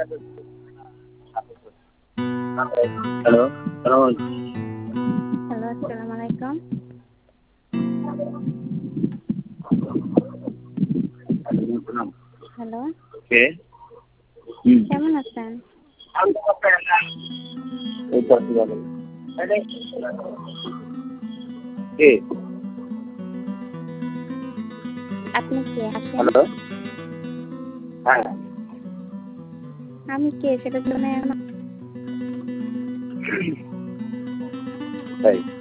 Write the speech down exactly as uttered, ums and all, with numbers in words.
Hello, সালাম hello, আসসালামু আলাইকুম। আলাইকুম। হ্যালো, কে? হুম। কেমন আছেন? এই তো আছি ভালো। কে? আপনি কে? আসেন। হ্যালো? হ্যাঁ। আমি কে সেটা জন্য এখন তাই।